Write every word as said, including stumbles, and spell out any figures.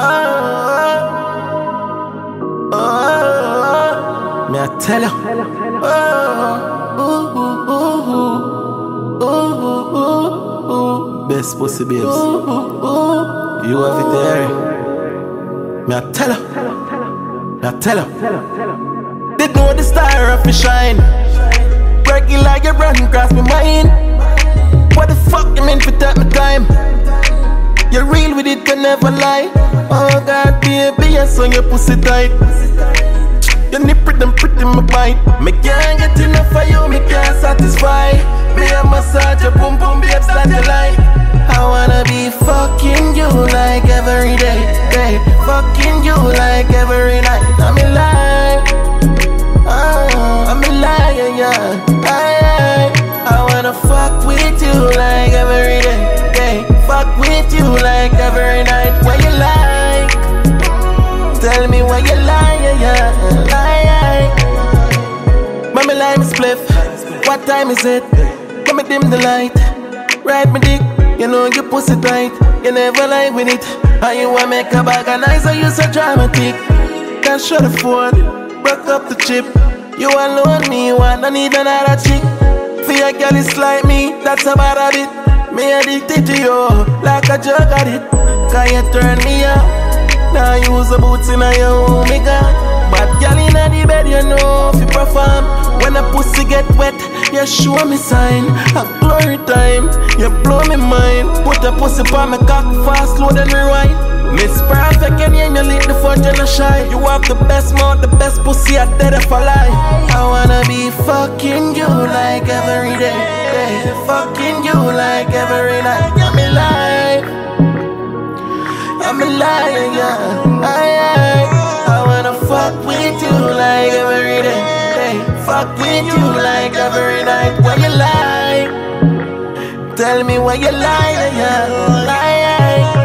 oh, oh. Me I tell you. Oh, ooh, ooh, ooh, ooh, ooh, ooh. Best pussy babes. Ooh, ooh, ooh. You have it there. Me I tell you. Me I tell you. They know the star of me shine. Regular you run across my mind. What the fuck you mean for take my time? You're real with it, can never lie. Oh God, baby, I saw your pussy tight. Your nip pretty, pretty, my bite. Me can't get enough of you, me can't satisfy. Me a massage your boom boom, babes, that you like. I wanna be fucking you like every day, day. Fucking you like every night. I'm in line, oh, I'm in line, yeah, yeah. I, I, I wanna fuck with you like every day, day. Fuck with you like every night. What you like? Tell me what you like, yeah, yeah. Mommy like me spliff. What time is it? Let me dim the light. Ride me dick, you know you pussy tight. You never lie with it. How you wanna make a bag of nice, or you so dramatic. Can't shut the phone, broke up the chip. You alone, me, you want, I need another chick. For your girl it's like me, that's a bad habit. Me addicted to you, like a drug addict. Can you turn me up? Now use the boots in your omega. But girl in the bed, you know if you perform. When a pussy get wet, you show me sign. A glory time, you blow me mind. Put a pussy on my cock fast, slow then rewind. Miss Perfect and you ain't lit the fudge and a shy. You have the best mouth, the best pussy, I dead if I lie. I wanna be fucking you like every day, day. Fucking you like every night. I'm alive, I'm alive, yeah. I, I, I wanna fuck with you like every day, day. Fuck with you like every night. What you like? Tell me what you like, yeah. I, I,